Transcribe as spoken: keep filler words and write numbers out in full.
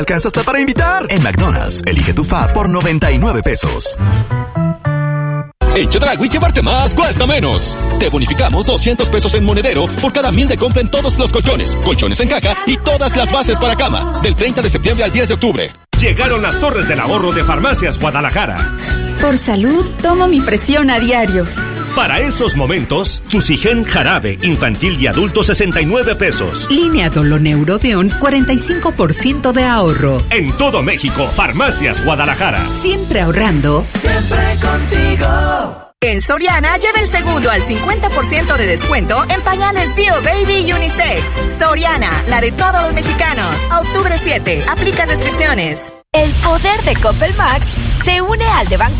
Alcanza hasta para invitar. En McDonald's, elige tu Fab por noventa y nueve pesos. En Chedraui llevarte más cuesta menos. Te bonificamos doscientos pesos en monedero por cada mil de compra en todos los colchones, colchones en caja y todas las bases para cama. Del treinta de septiembre al diez de octubre. Llegaron las torres del ahorro de Farmacias Guadalajara. Por salud, tomo mi presión a diario. Para esos momentos, Fusigen Jarabe Infantil y Adulto sesenta y nueve pesos. Línea Doloneurodeon cuarenta y cinco por ciento de ahorro. En todo México, Farmacias Guadalajara. Siempre ahorrando. Siempre contigo. En Soriana, lleva el segundo al cincuenta por ciento de descuento en pañales Bio Baby y Unisex. Soriana, la de todos los mexicanos. A octubre siete, aplica restricciones. El poder de Coppel Max se une al de Banco